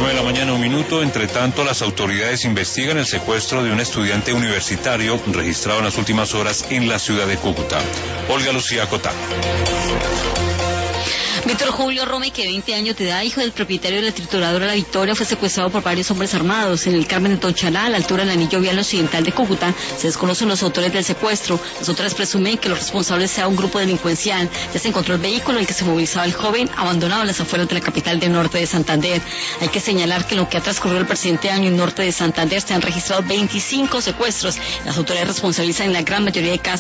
9:01 a.m. Entre tanto, las autoridades investigan el secuestro de un estudiante universitario registrado en las últimas horas en la ciudad de Cúcuta. Olga Lucía Cotá. Víctor Julio Romy, que de 20 años de edad, hijo del propietario de la trituradora La Victoria, fue secuestrado por varios hombres armados en el Carmen de Tonchalá, a la altura del anillo vial occidental de Cúcuta. Se desconocen los autores del secuestro. Las autoridades presumen que los responsables sea un grupo delincuencial. Ya se encontró el vehículo en el que se movilizaba el joven, abandonado en las afueras de la capital del norte de Santander. Hay que señalar que en lo que ha transcurrido el presente año en norte de Santander se han registrado 25 secuestros. Las autoridades responsabilizan en la gran mayoría de casos